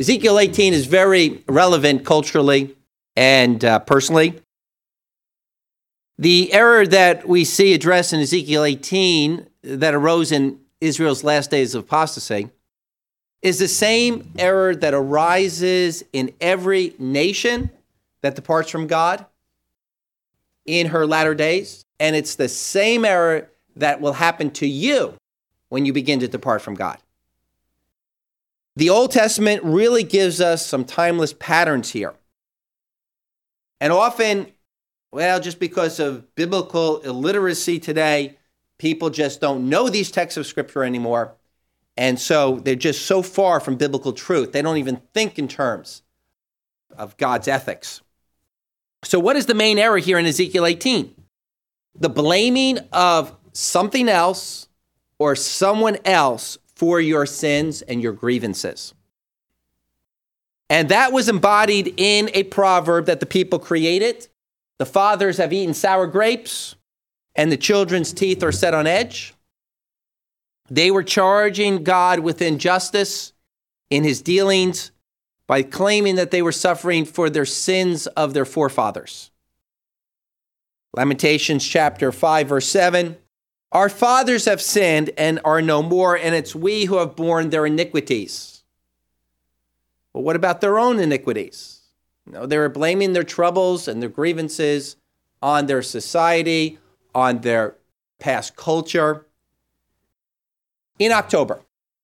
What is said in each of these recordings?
Ezekiel 18 is very relevant culturally and personally. The error that we see addressed in Ezekiel 18 that arose in Israel's last days of apostasy is the same error that arises in every nation that departs from God in her latter days. And it's the same error that will happen to you when you begin to depart from God. The Old Testament really gives us some timeless patterns here. And often, well, just because of biblical illiteracy today, people just don't know these texts of Scripture anymore. And so they're just so far from biblical truth. They don't even think in terms of God's ethics. So what is the main error here in Ezekiel 18? The blaming of something else or someone else for your sins and your grievances. And that was embodied in a proverb that the people created. The fathers have eaten sour grapes, and the children's teeth are set on edge. They were charging God with injustice in his dealings by claiming that they were suffering for their sins of their forefathers. Lamentations chapter 5, verse 7. Our fathers have sinned and are no more, and it's we who have borne their iniquities. But what about their own iniquities? No, they were blaming their troubles and their grievances on their society, on their past culture. In October,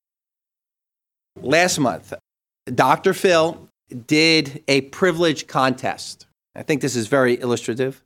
last month, Dr. Phil did a privilege contest. I think this is very illustrative.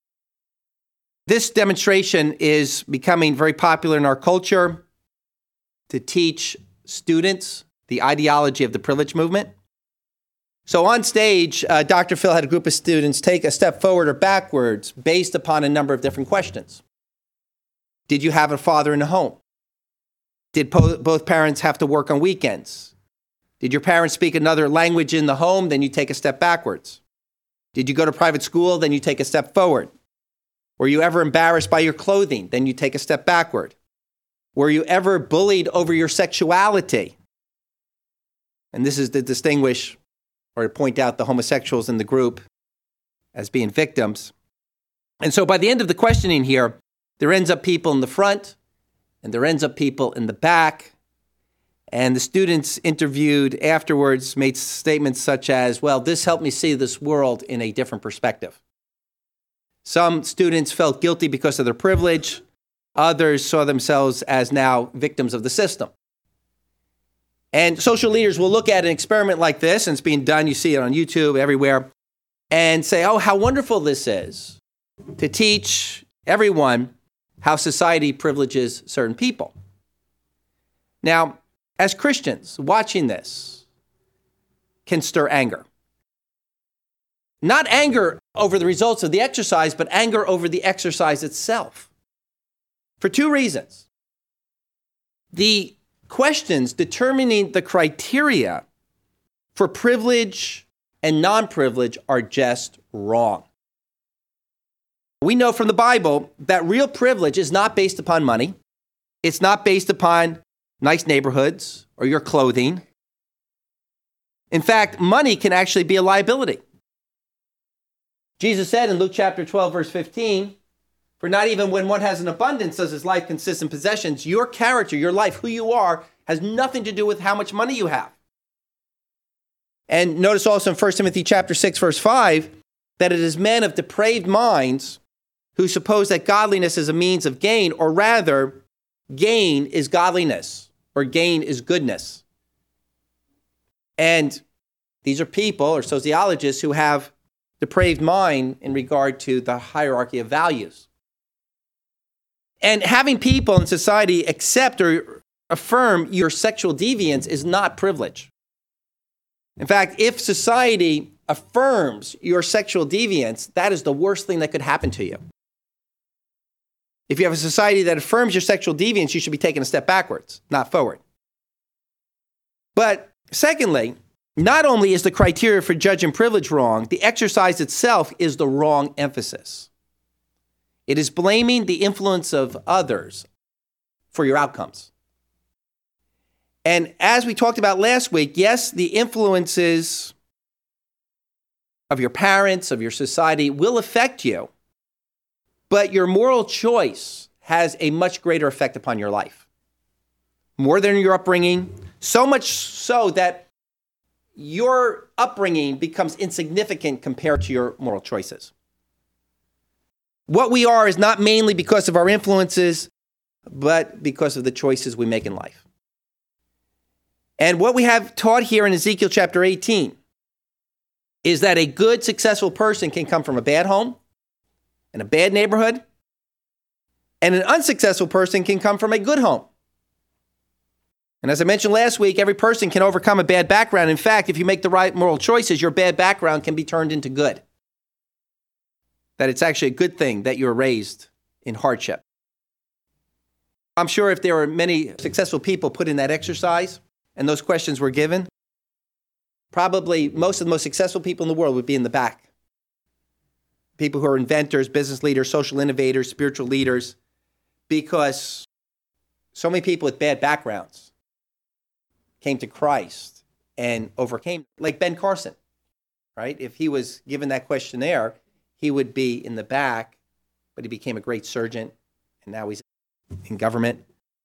This demonstration is becoming very popular in our culture to teach students the ideology of the privilege movement. So on stage, Dr. Phil had a group of students take a step forward or backwards based upon a number of different questions. Did you have a father in the home? Did both parents have to work on weekends? Did your parents speak another language in the home? Then you take a step backwards. Did you go to private school? Then you take a step forward. Were you ever embarrassed by your clothing? Then you take a step backward. Were you ever bullied over your sexuality? And this is to distinguish or to point out the homosexuals in the group as being victims. And so by the end of the questioning here, there ends up people in the front and there ends up people in the back. And the students interviewed afterwards made statements such as, well, this helped me see this world in a different perspective. Some students felt guilty because of their privilege. Others saw themselves as now victims of the system. And social leaders will look at an experiment like this, and it's being done, you see it on YouTube, everywhere, and say, oh, how wonderful this is to teach everyone how society privileges certain people. Now, as Christians, watching this can stir anger. Not anger over the results of the exercise, but anger over the exercise itself. For two reasons. The questions determining the criteria for privilege and non-privilege are just wrong. We know from the Bible that real privilege is not based upon money. It's not based upon nice neighborhoods or your clothing. In fact, money can actually be a liability. Jesus said in Luke chapter 12, verse 15, for not even when one has an abundance does his life consist in possessions. Your character, your life, who you are, has nothing to do with how much money you have. And notice also in 1 Timothy chapter 6, verse 5, that it is men of depraved minds who suppose that godliness is a means of gain, or rather, gain is godliness, or gain is goodness. And these are people or sociologists who have depraved mind in regard to the hierarchy of values. And having people in society accept or affirm your sexual deviance is not privilege. In fact, if society affirms your sexual deviance, that is the worst thing that could happen to you. If you have a society that affirms your sexual deviance, you should be taking a step backwards, not forward. But secondly, not only is the criteria for judging privilege wrong, the exercise itself is the wrong emphasis. It is blaming the influence of others for your outcomes. And as we talked about last week, yes, the influences of your parents, of your society will affect you, but your moral choice has a much greater effect upon your life. More than your upbringing, so much so that your upbringing becomes insignificant compared to your moral choices. What we are is not mainly because of our influences, but because of the choices we make in life. And what we have taught here in Ezekiel chapter 18 is that a good, successful person can come from a bad home and a bad neighborhood, and an unsuccessful person can come from a good home. And as I mentioned last week, every person can overcome a bad background. In fact, if you make the right moral choices, your bad background can be turned into good. That it's actually a good thing that you were raised in hardship. I'm sure if there were many successful people put in that exercise and those questions were given, probably most of the most successful people in the world would be in the back. People who are inventors, business leaders, social innovators, spiritual leaders, because so many people with bad backgrounds came to Christ and overcame, like Ben Carson, right? If he was given that questionnaire, he would be in the back, but he became a great surgeon, and now he's in government.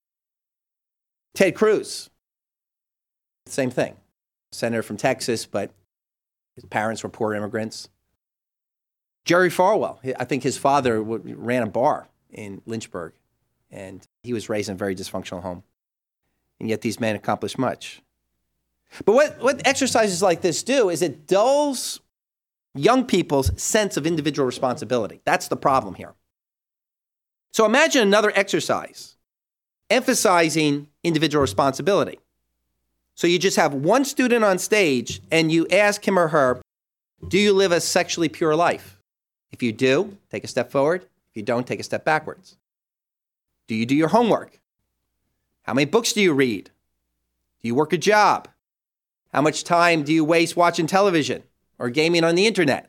Ted Cruz, same thing. Senator from Texas, but his parents were poor immigrants. Jerry Falwell, I think his father ran a bar in Lynchburg, and he was raised in a very dysfunctional home. And yet these men accomplished much. But what exercises like this do is it dulls young people's sense of individual responsibility. That's the problem here. So imagine another exercise emphasizing individual responsibility. So you just have one student on stage and you ask him or her, do you live a sexually pure life? If you do, take a step forward. If you don't, take a step backwards. Do you do your homework? How many books do you read? Do you work a job? How much time do you waste watching television or gaming on the internet?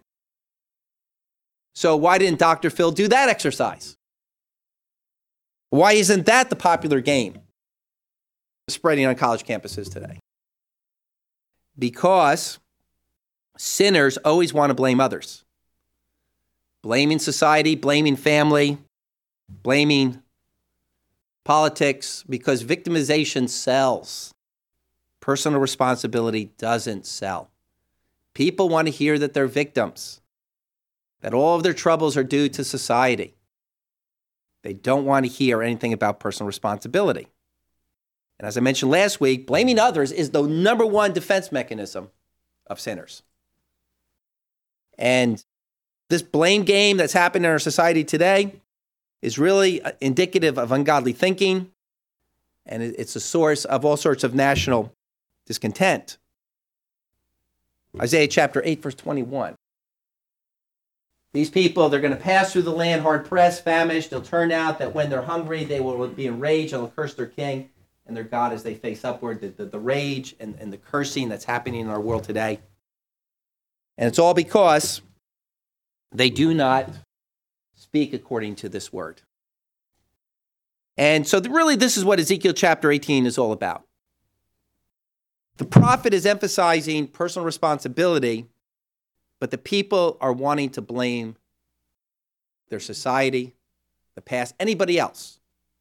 So why didn't Dr. Phil do that exercise? Why isn't that the popular game spreading on college campuses today? Because sinners always want to blame others. Blaming society, blaming family, blaming politics, because victimization sells. Personal responsibility doesn't sell. People want to hear that they're victims, that all of their troubles are due to society. They don't want to hear anything about personal responsibility. And as I mentioned last week, blaming others is the number one defense mechanism of sinners. And this blame game that's happened in our society today is really indicative of ungodly thinking, and it's a source of all sorts of national discontent. Isaiah chapter 8, verse 21. These people, they're going to pass through the land hard-pressed, famished. It'll turn out that when they're hungry, they will be enraged and will curse their king and their God as they face upward. The rage and the cursing that's happening in our world today. And it's all because they do not speak according to this word. And so really this is what Ezekiel chapter 18 is all about. The prophet is emphasizing personal responsibility, but the people are wanting to blame their society, the past, anybody else.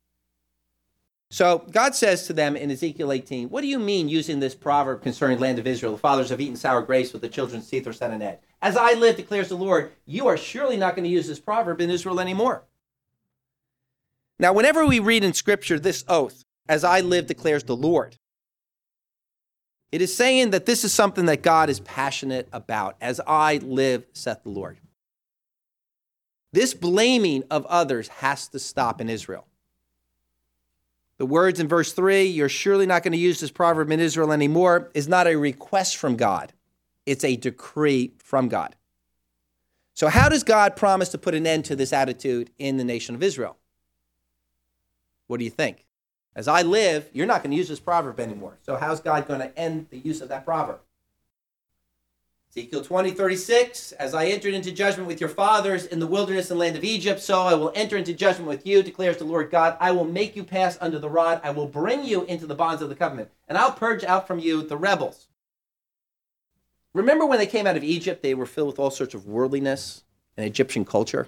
So God says to them in Ezekiel 18, what do you mean using this proverb concerning the land of Israel? The fathers have eaten sour grapes, but the children's teeth are set in it. As I live, declares the Lord, you are surely not going to use this proverb in Israel anymore. Now, whenever we read in Scripture this oath, as I live, declares the Lord, it is saying that this is something that God is passionate about. As I live, saith the Lord. This blaming of others has to stop in Israel. The words in verse 3, you're surely not going to use this proverb in Israel anymore, is not a request from God. It's a decree from God. So how does God promise to put an end to this attitude in the nation of Israel? What do you think? As I live, you're not going to use this proverb anymore. So how's God going to end the use of that proverb? Ezekiel 20:36, as I entered into judgment with your fathers in the wilderness and land of Egypt, so I will enter into judgment with you, declares the Lord God. I will make you pass under the rod. I will bring you into the bonds of the covenant, and I'll purge out from you the rebels. Remember when they came out of Egypt, they were filled with all sorts of worldliness and Egyptian culture?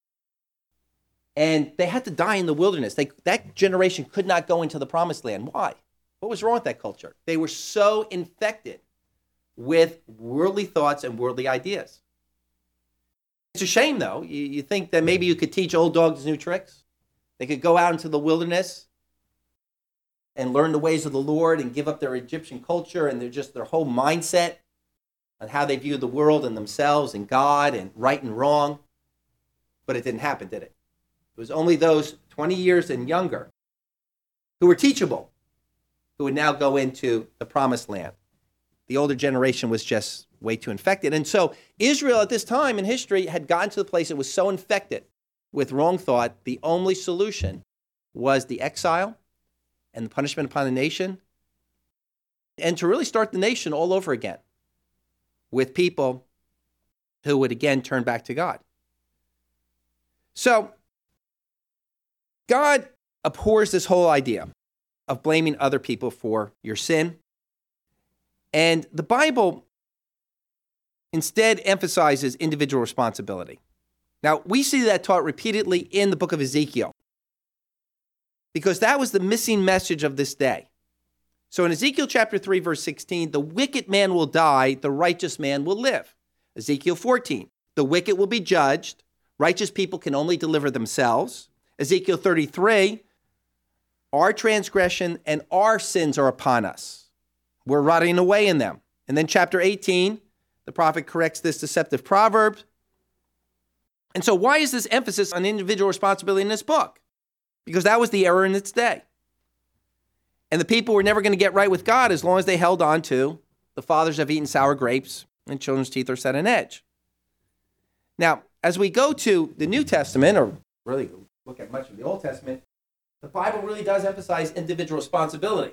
And they had to die in the wilderness. That generation could not go into the promised land. Why? What was wrong with that culture? They were so infected with worldly thoughts and worldly ideas. It's a shame, though. You think that maybe you could teach old dogs new tricks? They could go out into the wilderness and learn the ways of the Lord and give up their Egyptian culture and their whole mindset on how they view the world and themselves and God and right and wrong. But it didn't happen, did it? It was only those 20 years and younger who were teachable who would now go into the promised land. The older generation was just way too infected. And so Israel at this time in history had gotten to the place it was so infected with wrong thought, the only solution was the exile and the punishment upon the nation, and to really start the nation all over again with people who would again turn back to God. So God abhors this whole idea of blaming other people for your sin. And the Bible instead emphasizes individual responsibility. Now, we see that taught repeatedly in the book of Ezekiel, because that was the missing message of this day. So in Ezekiel chapter 3, verse 16, the wicked man will die, the righteous man will live. Ezekiel 14, the wicked will be judged, righteous people can only deliver themselves. Ezekiel 33, our transgression and our sins are upon us. We're rotting away in them. And then chapter 18, the prophet corrects this deceptive proverb. And so why is this emphasis on individual responsibility in this book? Because that was the error in its day. And the people were never going to get right with God as long as they held on to the fathers have eaten sour grapes and children's teeth are set on edge. Now, as we go to the New Testament, or really look at much of the Old Testament, the Bible really does emphasize individual responsibility,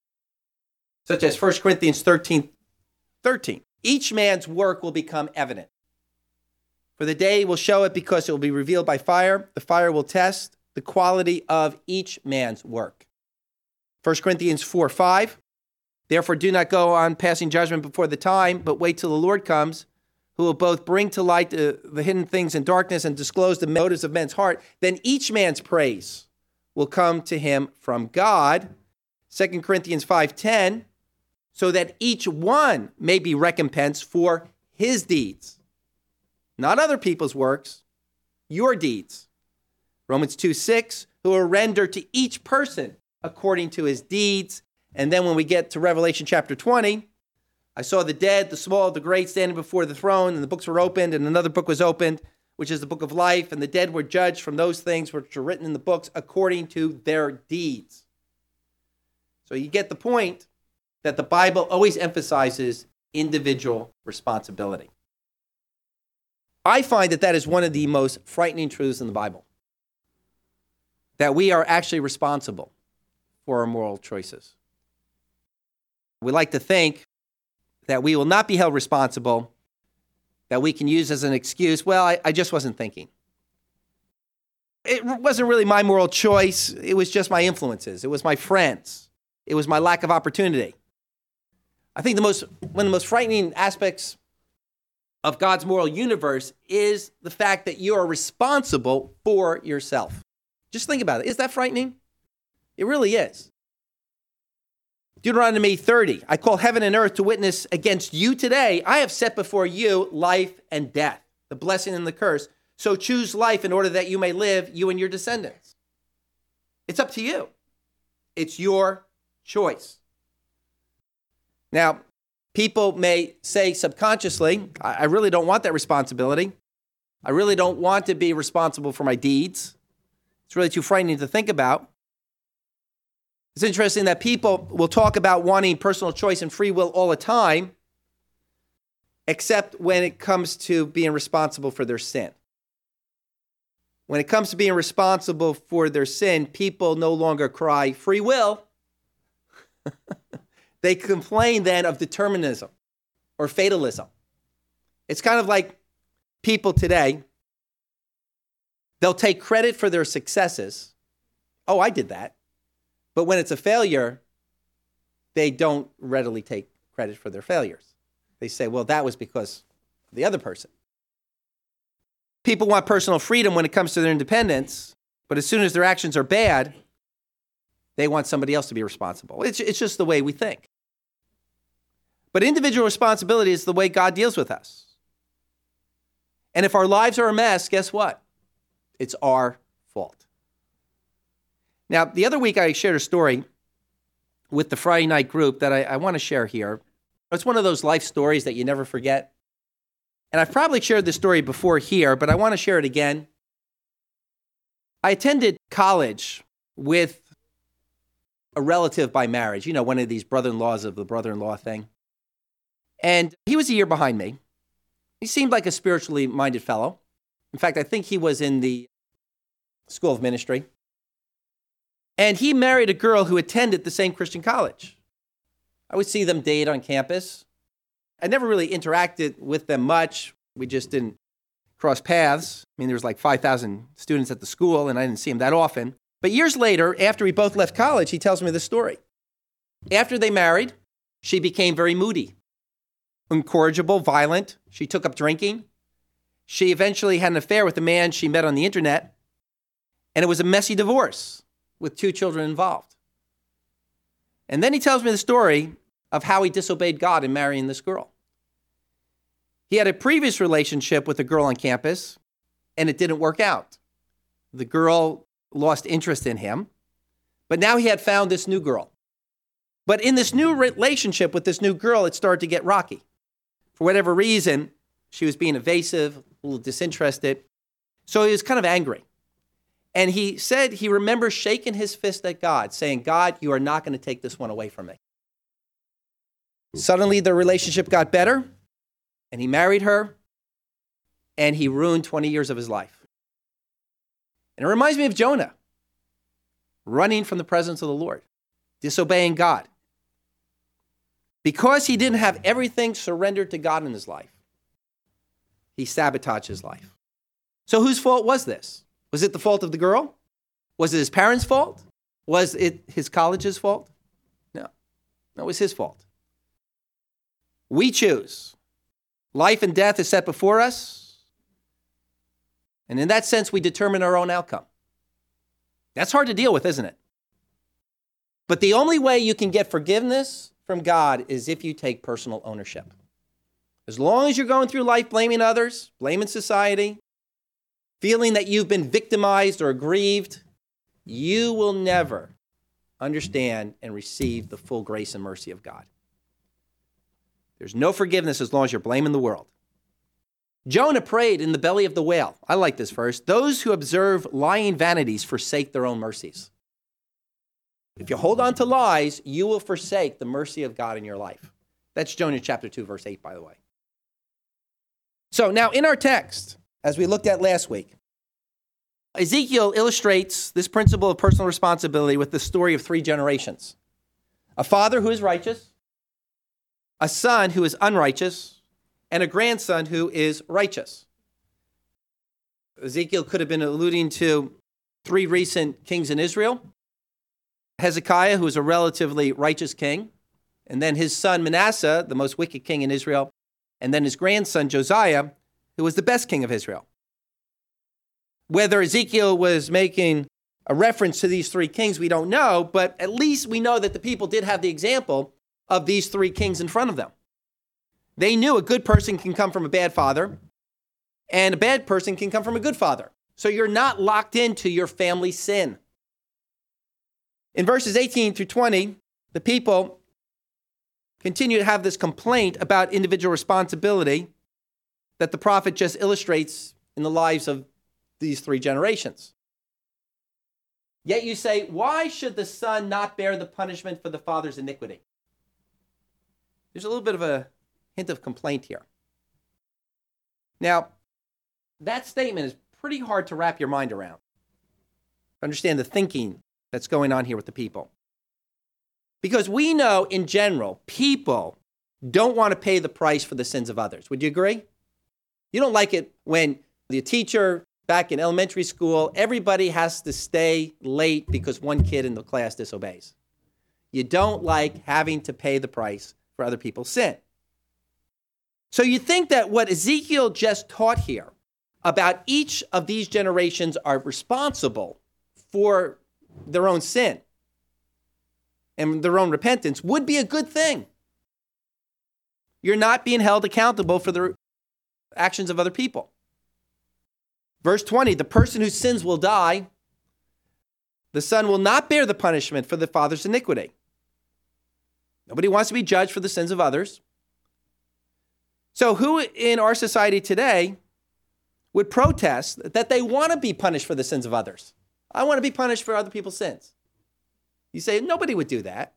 such as 1 Corinthians 13:13. Each man's work will become evident. For the day will show it because it will be revealed by fire. The fire will test the quality of each man's work. 1 Corinthians 4:5. Therefore do not go on passing judgment before the time, but wait till the Lord comes, who will both bring to light the hidden things in darkness and disclose the motives of men's heart. Then each man's praise will come to him from God. 2 Corinthians 5:10. So that each one may be recompensed for his deeds. Not other people's works, your deeds. Romans 2:6, who will render to each person according to his deeds. And then when we get to Revelation chapter 20, I saw the dead, the small, the great, standing before the throne, and the books were opened, and another book was opened, which is the book of life, and the dead were judged from those things which are written in the books according to their deeds. So you get the point that the Bible always emphasizes individual responsibility. I find that is one of the most frightening truths in the Bible, that we are actually responsible for our moral choices. We like to think that we will not be held responsible, that we can use as an excuse, well, I just wasn't thinking. It wasn't really my moral choice. It was just my influences. It was my friends. It was my lack of opportunity. I think one of the most frightening aspects of God's moral universe is the fact that you are responsible for yourself. Just think about it. Is that frightening? It really is. Deuteronomy 30, I call heaven and earth to witness against you today. I have set before you life and death, the blessing and the curse. So choose life in order that you may live, you and your descendants. It's up to you. It's your choice. Now, people may say subconsciously, I really don't want that responsibility. I really don't want to be responsible for my deeds. It's really too frightening to think about. It's interesting that people will talk about wanting personal choice and free will all the time, except when it comes to being responsible for their sin. When it comes to being responsible for their sin, people no longer cry free will. They complain then of determinism or fatalism. It's kind of like people today, they'll take credit for their successes. Oh, I did that. But when it's a failure, they don't readily take credit for their failures. They say, well, that was because of the other person. People want personal freedom when it comes to their independence, but as soon as their actions are bad, they want somebody else to be responsible. It's just the way we think. But individual responsibility is the way God deals with us. And if our lives are a mess, guess what? It's our fault. Now, the other week I shared a story with the Friday night group that I want to share here. It's one of those life stories that you never forget. And I've probably shared this story before here, but I want to share it again. I attended college with a relative by marriage, one of these brother-in-laws of the brother-in-law thing. And he was a year behind me. He seemed like a spiritually minded fellow. In fact, I think he was in the School of Ministry. And he married a girl who attended the same Christian college. I would see them date on campus. I never really interacted with them much. We just didn't cross paths. I mean, there was like 5,000 students at the school, and I didn't see him that often. But years later, after we both left college, he tells me this story. After they married, she became very moody, incorrigible, violent. She took up drinking. She eventually had an affair with a man she met on the internet, and it was a messy divorce with 2 children involved. And then he tells me the story of how he disobeyed God in marrying this girl. He had a previous relationship with a girl on campus, and it didn't work out. The girl lost interest in him, but now he had found this new girl. But in this new relationship with this new girl, it started to get rocky. For whatever reason, she was being evasive, a little disinterested. So he was kind of angry. And he said he remembers shaking his fist at God, saying, God, you are not going to take this one away from me. Suddenly, the relationship got better, and he married her, and he ruined 20 years of his life. And it reminds me of Jonah, running from the presence of the Lord, disobeying God. Because he didn't have everything surrendered to God in his life, he sabotaged his life. So whose fault was this? Was it the fault of the girl? Was it his parents' fault? Was it his college's fault? No, it was his fault. We choose. Life and death is set before us. And in that sense, we determine our own outcome. That's hard to deal with, isn't it? But the only way you can get forgiveness from God is if you take personal ownership. As long as you're going through life blaming others, blaming society, feeling that you've been victimized or aggrieved, you will never understand and receive the full grace and mercy of God. There's no forgiveness as long as you're blaming the world. Jonah prayed in the belly of the whale. I like this verse. Those who observe lying vanities forsake their own mercies. If you hold on to lies, you will forsake the mercy of God in your life. That's Jonah chapter 2, verse 8, by the way. So now in our text, as we looked at last week, Ezekiel illustrates this principle of personal responsibility with the story of 3 generations. A father who is righteous, a son who is unrighteous, and a grandson who is righteous. Ezekiel could have been alluding to 3 recent kings in Israel. Hezekiah, who was a relatively righteous king, and then his son Manasseh, the most wicked king in Israel, and then his grandson Josiah, who was the best king of Israel. Whether Ezekiel was making a reference to these 3 kings, we don't know, but at least we know that the people did have the example of these 3 kings in front of them. They knew a good person can come from a bad father, and a bad person can come from a good father. So you're not locked into your family sin. In verses 18 through 20, the people continue to have this complaint about individual responsibility that the prophet just illustrates in the lives of these 3 generations. Yet you say, why should the son not bear the punishment for the father's iniquity? There's a little bit of a hint of complaint here. Now, that statement is pretty hard to wrap your mind around. Understand the thinking that's going on here with the people. Because we know, in general, people don't want to pay the price for the sins of others. Would you agree? You don't like it when the teacher back in elementary school, everybody has to stay late because one kid in the class disobeys. You don't like having to pay the price for other people's sin. So you think that what Ezekiel just taught here about each of these generations are responsible for their own sin and their own repentance would be a good thing. You're not being held accountable for the actions of other people. Verse 20, the person whose sins will die, the son will not bear the punishment for the father's iniquity. Nobody wants to be judged for the sins of others. So who in our society today would protest that they want to be punished for the sins of others? I want to be punished for other people's sins. You say, nobody would do that.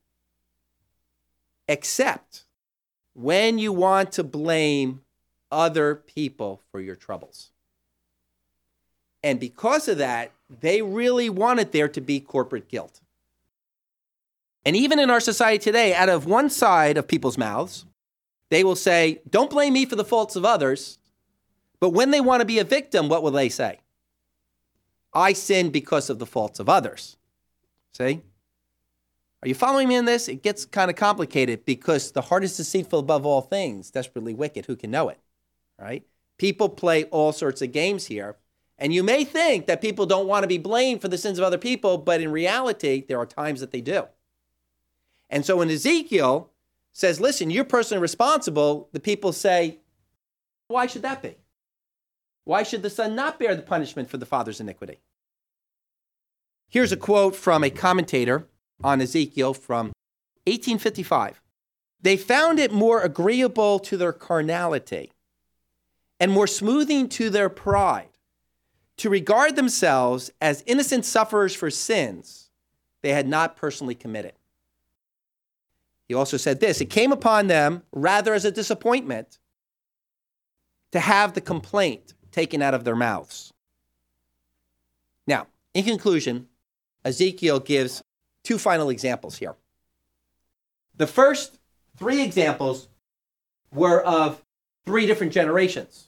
Except when you want to blame other people for your troubles. And because of that, they really wanted there to be corporate guilt. And even in our society today, out of one side of people's mouths, they will say, don't blame me for the faults of others. But when they want to be a victim, what will they say? I sinned because of the faults of others. See? Are you following me in this? It gets kind of complicated because the heart is deceitful above all things, desperately wicked. Who can know it? Right? People play all sorts of games here. And you may think that people don't want to be blamed for the sins of other people, but in reality, there are times that they do. And so when Ezekiel says, listen, you're personally responsible, the people say, why should that be? Why should the son not bear the punishment for the father's iniquity? Here's a quote from a commentator on Ezekiel from 1855. They found it more agreeable to their carnality and more smoothing to their pride to regard themselves as innocent sufferers for sins they had not personally committed. He also said this, it came upon them rather as a disappointment to have the complaint taken out of their mouths. Now, in conclusion, Ezekiel gives two final examples here. The first three examples were of three different generations.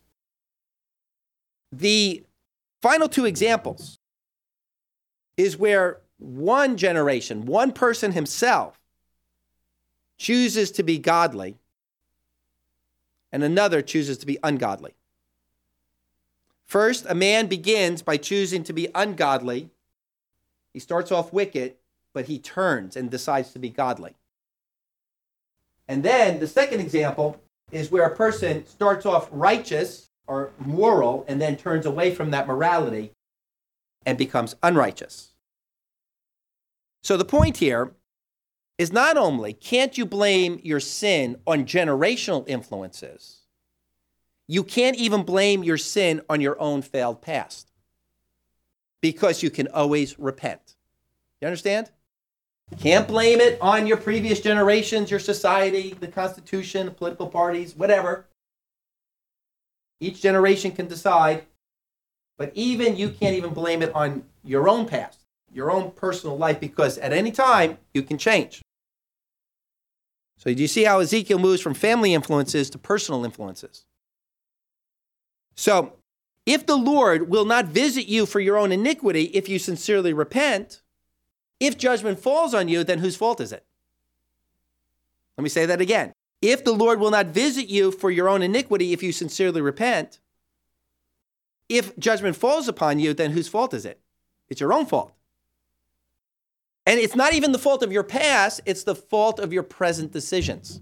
The final two examples is where one generation, one person himself, chooses to be godly and another chooses to be ungodly. First, a man begins by choosing to be ungodly. He starts off wicked, but he turns and decides to be godly. And then the second example is where a person starts off righteous or moral and then turns away from that morality and becomes unrighteous. So the point here is not only can't you blame your sin on generational influences, you can't even blame your sin on your own failed past because you can always repent. You understand? Can't blame it on your previous generations, your society, the Constitution, the political parties, whatever. Each generation can decide, but even you can't even blame it on your own past, your own personal life, because at any time you can change. So do you see how Ezekiel moves from family influences to personal influences? So if the Lord will not visit you for your own iniquity if you sincerely repent, if judgment falls on you, then whose fault is it? Let me say that again. If the Lord will not visit you for your own iniquity if you sincerely repent, if judgment falls upon you, then whose fault is it? It's your own fault. And it's not even the fault of your past, it's the fault of your present decisions.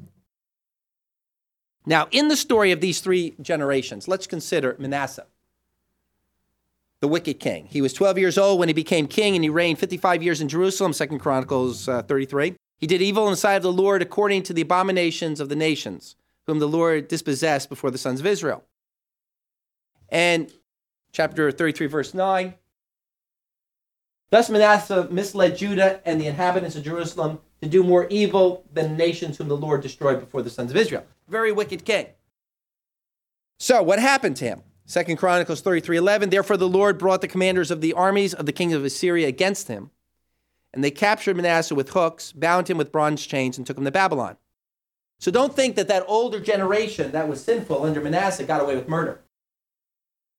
Now, in the story of these three generations, let's consider Manasseh, the wicked king. He was 12 years old when he became king, and he reigned 55 years in Jerusalem, 2 Chronicles 33. He did evil in the sight of the Lord according to the abominations of the nations, whom the Lord dispossessed before the sons of Israel. And chapter 33, verse 9, thus Manasseh misled Judah and the inhabitants of Jerusalem to do more evil than the nations whom the Lord destroyed before the sons of Israel. Very wicked king. So what happened to him? 2 Chronicles 33:11, therefore the Lord brought the commanders of the armies of the king of Assyria against him, and they captured Manasseh with hooks, bound him with bronze chains, and took him to Babylon. So don't think that that older generation that was sinful under Manasseh got away with murder.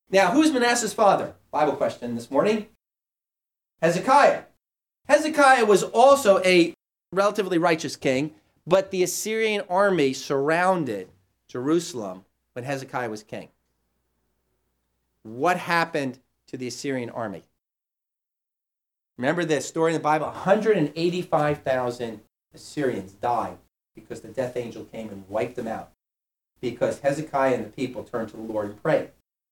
Now, who's Manasseh's father? Bible question this morning. Hezekiah. Hezekiah was also a relatively righteous king, but the Assyrian army surrounded Jerusalem when Hezekiah was king. What happened to the Assyrian army? Remember this story in the Bible, 185,000 Assyrians died because the death angel came and wiped them out because Hezekiah and the people turned to the Lord and prayed.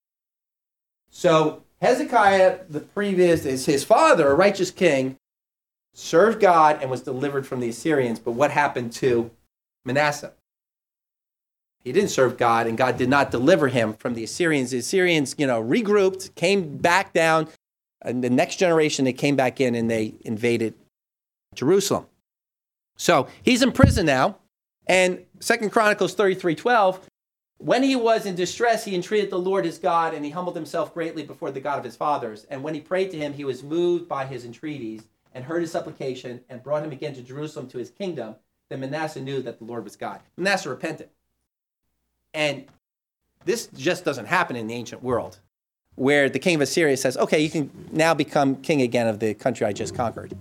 So Hezekiah, his father, a righteous king, served God and was delivered from the Assyrians. But what happened to Manasseh? He didn't serve God, and God did not deliver him from the Assyrians. The Assyrians, regrouped, came back down. And the next generation, they came back in and they invaded Jerusalem. So he's in prison now. And 2 Chronicles 33:12, when he was in distress, he entreated the Lord his God, and he humbled himself greatly before the God of his fathers. And when he prayed to him, he was moved by his entreaties and heard his supplication and brought him again to Jerusalem to his kingdom. Then Manasseh knew that the Lord was God. Manasseh repented. And this just doesn't happen in the ancient world, where the king of Assyria says, okay, you can now become king again of the country I just conquered.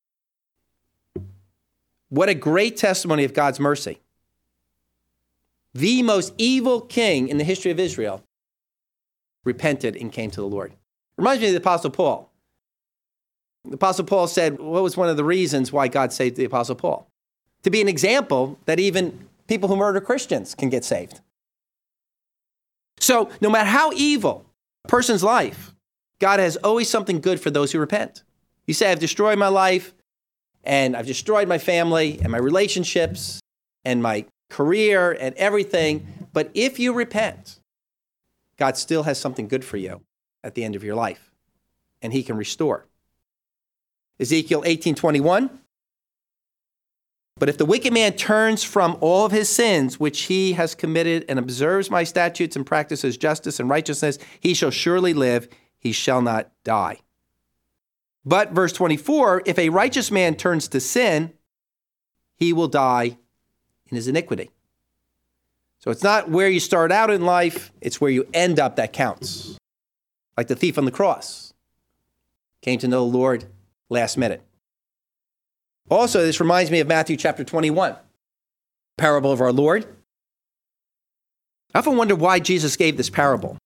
What a great testimony of God's mercy. The most evil king in the history of Israel repented and came to the Lord. Reminds me of the Apostle Paul. The Apostle Paul said, what was one of the reasons why God saved the Apostle Paul? To be an example that even people who murder Christians can get saved. So no matter how evil a person's life, God has always something good for those who repent. You say, I've destroyed my life, and I've destroyed my family, and my relationships, and my career, and everything. But if you repent, God still has something good for you at the end of your life, and he can restore. Ezekiel 18:21. But if the wicked man turns from all of his sins which he has committed and observes my statutes and practices justice and righteousness, he shall surely live, he shall not die. But verse 24, if a righteous man turns to sin, he will die in his iniquity. So it's not where you start out in life, it's where you end up that counts. Like the thief on the cross. Came to know the Lord last minute. Also, this reminds me of Matthew chapter 21, parable of our Lord. I often wonder why Jesus gave this parable.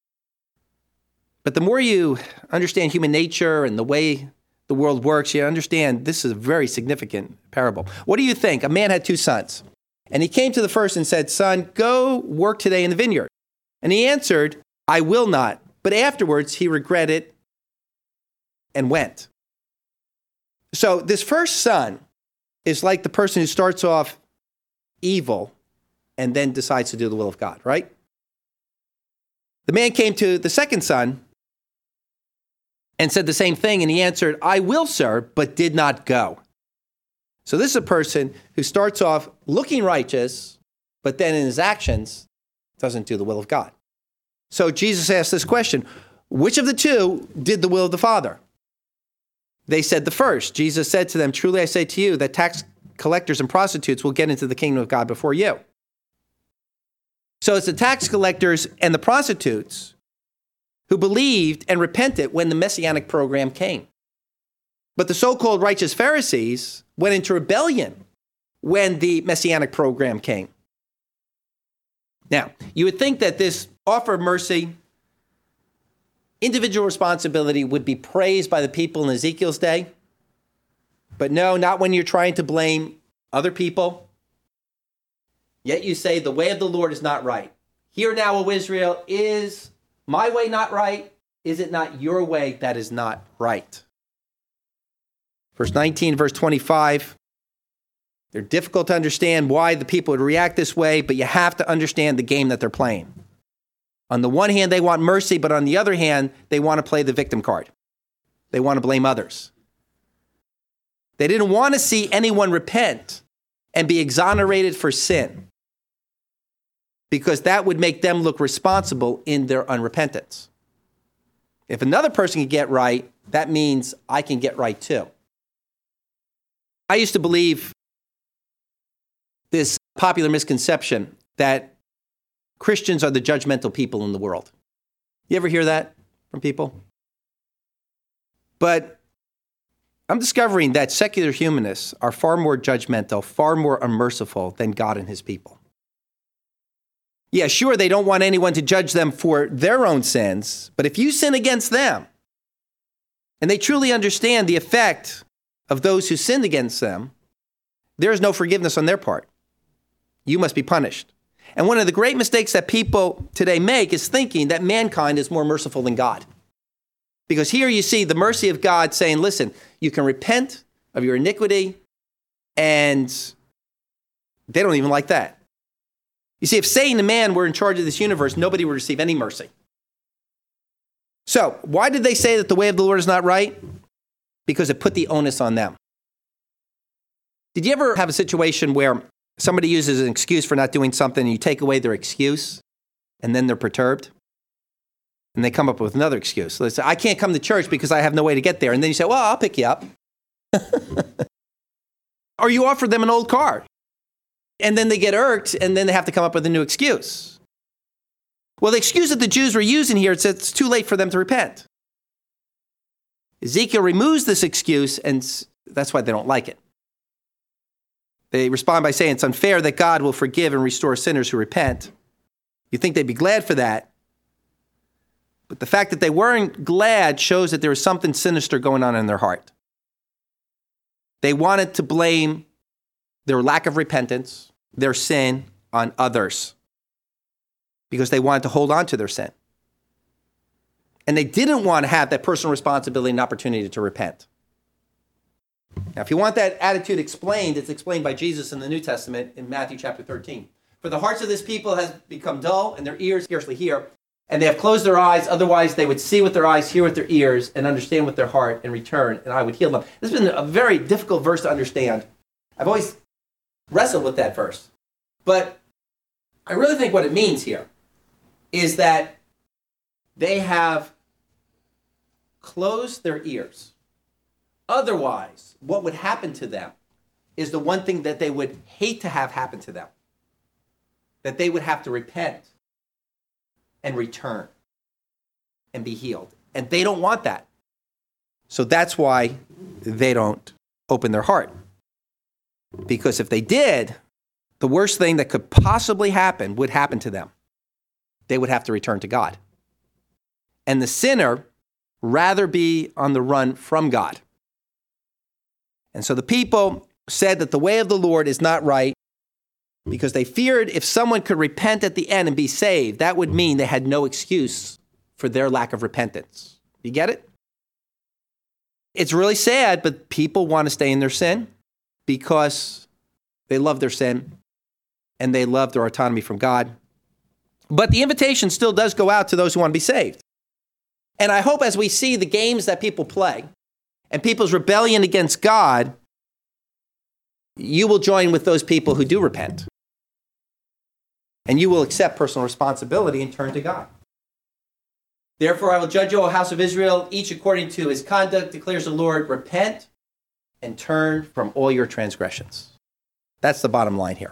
But the more you understand human nature and the way the world works, you understand this is a very significant parable. What do you think? A man had 2 sons. And he came to the first and said, son, go work today in the vineyard. And he answered, I will not. But afterwards he regretted and went. So this first son is like the person who starts off evil and then decides to do the will of God, right? The man came to the second son and said the same thing, and he answered, I will, sir, but did not go. So this is a person who starts off looking righteous, but then in his actions doesn't do the will of God. So Jesus asked this question, which of the two did the will of the Father? They said the first. Jesus said to them, truly I say to you that tax collectors and prostitutes will get into the kingdom of God before you. So it's the tax collectors and the prostitutes who believed and repented when the Messianic program came. But the so-called righteous Pharisees went into rebellion when the Messianic program came. Now, you would think that this offer of mercy, individual responsibility would be praised by the people in Ezekiel's day. But no, not when you're trying to blame other people. Yet you say, the way of the Lord is not right. Hear now, O Israel, is my way not right? Is it not your way that is not right? Verse 19, verse 25. They're difficult to understand why the people would react this way, but you have to understand the game that they're playing. On the one hand, they want mercy, but on the other hand, they want to play the victim card. They want to blame others. They didn't want to see anyone repent and be exonerated for sin, because that would make them look responsible in their unrepentance. If another person can get right, that means I can get right too. I used to believe this popular misconception that Christians are the judgmental people in the world. You ever hear that? from people. But I'm discovering that secular humanists are far more judgmental, far more unmerciful than God and his people. Yeah, sure, they don't want anyone to judge them for their own sins, but if you sin against them, and they truly understand the effect of those who sinned against them, there is no forgiveness on their part. You must be punished. And one of the great mistakes that people today make is thinking that mankind is more merciful than God. Because here you see the mercy of God saying, listen, you can repent of your iniquity, and they don't even like that. You see, if Satan and man were in charge of this universe, nobody would receive any mercy. So, why did they say that the way of the Lord is not right? Because it put the onus on them. Did you ever have a situation where somebody uses an excuse for not doing something and you take away their excuse and then they're perturbed? And they come up with another excuse. So they say, I can't come to church because I have no way to get there. And then you say, well, I'll pick you up. Or you offer them an old car. And then they get irked, and then they have to come up with a new excuse. Well, the excuse that the Jews were using here, it says it's too late for them to repent. Ezekiel removes this excuse, and that's why they don't like it. They respond by saying it's unfair that God will forgive and restore sinners who repent. You'd think they'd be glad for that. But the fact that they weren't glad shows that there was something sinister going on in their heart. They wanted to blame their lack of repentance, their sin, on others because they wanted to hold on to their sin. And they didn't want to have that personal responsibility and opportunity to repent. Now, if you want that attitude explained, it's explained by Jesus in the New Testament in Matthew chapter 13. For the hearts of this people have become dull and their ears scarcely hear, and they have closed their eyes, otherwise they would see with their eyes, hear with their ears, and understand with their heart, and return, and I would heal them. This has been a very difficult verse to understand. I've always wrestled with that verse. But I really think what it means here is that they have closed their ears. Otherwise, what would happen to them is the one thing that they would hate to have happen to them. That they would have to repent and return and be healed. And they don't want that. So that's why they don't open their heart. Because if they did, the worst thing that could possibly happen would happen to them. They would have to return to God. And the sinner rather be on the run from God. And so the people said that the way of the Lord is not right because they feared if someone could repent at the end and be saved, that would mean they had no excuse for their lack of repentance. You get it? It's really sad, but people want to stay in their sin because they love their sin and they love their autonomy from God. But the invitation still does go out to those who want to be saved. And I hope as we see the games that people play and people's rebellion against God, you will join with those people who do repent. And you will accept personal responsibility and turn to God. Therefore, I will judge you, O house of Israel, each according to his conduct, declares the Lord. Repent and turn from all your transgressions. That's the bottom line here.